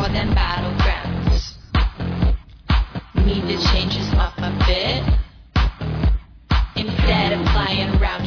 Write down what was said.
more than battlegrounds. Need to change this up a bit. Instead of flying around